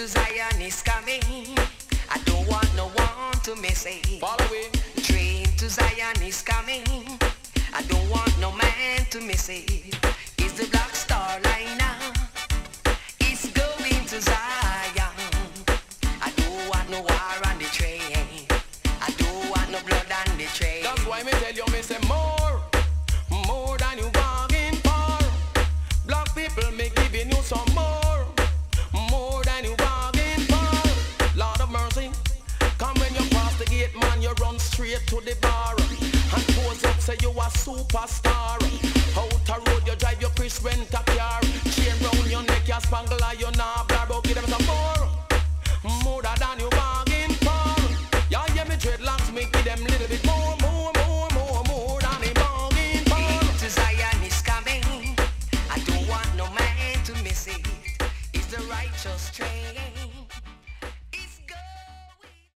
Zion is coming. I don't want no one to miss it. Follow it. Train to Zion is coming. I don't want no man to miss it. It's the Black Star Liner. It's going to Zion. I don't want no war on the train. I don't want no blood on the train. That's why me tell you, me say more than you bargain for. Black people, me giving you some more than you bargain for. Lord of mercy, come when you pass the gate, man, you run straight to the bar and pose up, say you a superstar. Out a road, you drive your Chris rent a car. Chain round your neck, you spangle, and you nah blar, but give them some more than you bargain for. Yeah, yeah, me dreadlocks, me give them little bit more than they bargain for. To Zion is coming. I don't want no man to miss it. It's the righteous train.